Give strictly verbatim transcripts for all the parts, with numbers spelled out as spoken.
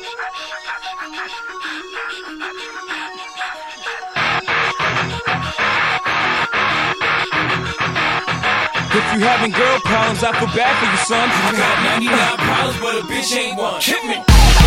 If you having girl problems, I feel bad for you, son. I got ninety-nine problems, but a bitch ain't one. Hit me.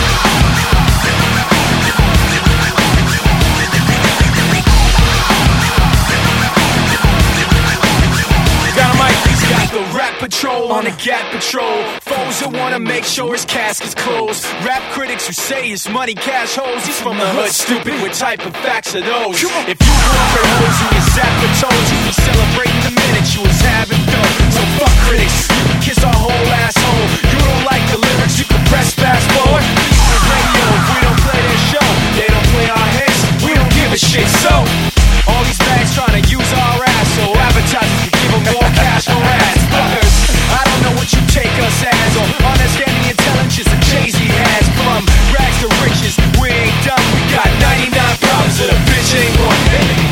Got a mic, he's got the rap patrol on the Gap Patrol. Foes that wanna make sure his casket's closed. Rap critics who say his money cash holes. He's from the hood, stupid. What type of facts are those? If you grew up with hoes and your zapper told you, be celebrating the minute you was having dough. So fuck critics, you can kiss our whole asshole. You don't like the lyrics, you can press fast forward. Listen to radio, if we don't play their show, they don't play our hits, we don't give a shit. So all these bags trying to use our ass, so advertisers can give them more cash for ads. Fuckers, I don't know what you take us as, or understanding intelligence that Jay-Z has. From rags to riches, we ain't done. We got ninety-nine problems that a bitch ain't one.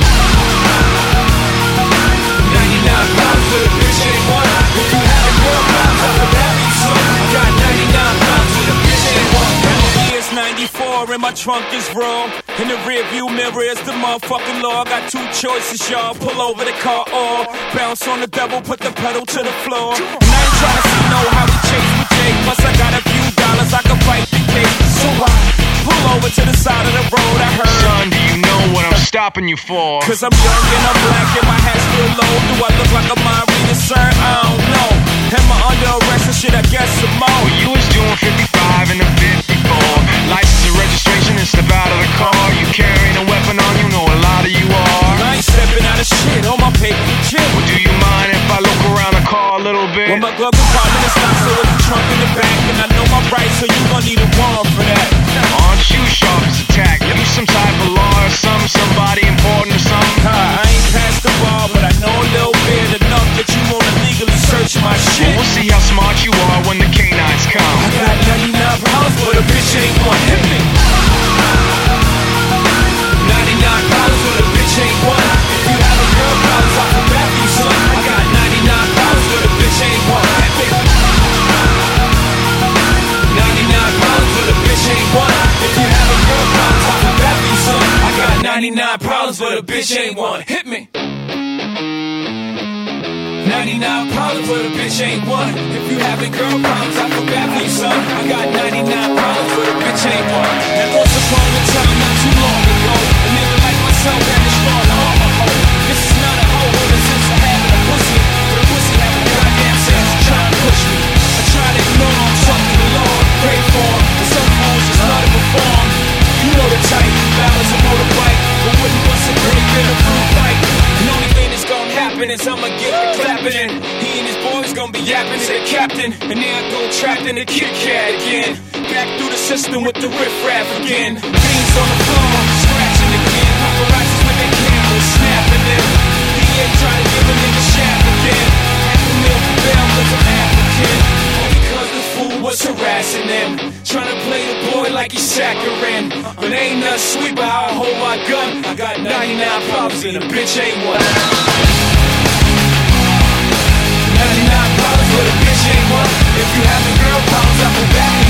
ninety-nine problems that a bitch ain't one. If you having girl problems, I feel bad for you, son. I got ninety-nine problems that a bitch ain't one. It's ninety-four and my trunk is raw. In the rear view mirror is the motherfucking law. Got two choices, y'all. Pull over the car or bounce on the double, put the pedal to the floor. And I ain't tryna see no how we chase with Jake. Plus I got a few dollars, I can fight the case. So I pull over to the side of the road. I heard, son, do you know what I'm stopping you for? Cause I'm young and I'm black and my hat's still low. Do I look like a mind reader, sir? I don't know. Am I under arrest and shit? I guess some more. Well, you was doing fifty-five and a fifty-four. License and registration and step out of the car. You carrying a weapon on you, know a lot of you are. I ain't stepping out of shit, on my paper legit. Well, do you mind if I look around the car a little bit? Well, my glove compartment is locked, so it's a trunk in the back. And I know my rights, so you gon' need a warrant for that. Aren't you sharp as a tack? You some type of law or some, somebody important or something? Huh, I ain't past the bar, but I know a little bit enough that you wanna legally search my shit. Well, we'll see how smart you are when the canines come. I got ninety-nine problems, but a bitch ain't one. Hit me. ninety-nine problems, but a bitch ain't one. If you have a girl problems, I feel bad for you, son. I got ninety-nine problems, but a bitch ain't one. Hit me. ninety-nine problems, but a bitch ain't one. If you have a girl problems, I feel bad for you, son. I got ninety-nine problems, but a bitch ain't one. Hit me. ninety-nine problems, but a bitch ain't one. If you having girl problems, I feel bad for you, son. I got ninety-nine problems, but a bitch ain't one. And once upon a time, not too long ago, a nigga like myself had to strong to harm a hoe. This is not a hoe with a sense of having a pussy, but a pussy having a goddamn sense of trying to push me. I try to ignore him, talk to the Lord, pray for him, but some fools just not to perform. You know the type, balance a motorbike, but wouldn't bust a grape in a fruit fight. And the only thing that's gonna happen is I'ma get the clapping in. He and his boys gonna be yapping to the captain, and then I go trapped in the Kit Kat again. Back through the system with the riff-raff again. Beans on the floor, scratching again. Paparazzis with their cameras snapping in. He ain't trying to give a nigga shaft again. Half a meal for bail cause I'm African. All because the fool was harassing them. Trying to play the boy like he's saccharine. But ain't nothing sweet but how I hold my gun. I got ninety-nine problems and a bitch ain't one. ninety-nine problems but a bitch ain't one. If you having girl problems, I feel bad.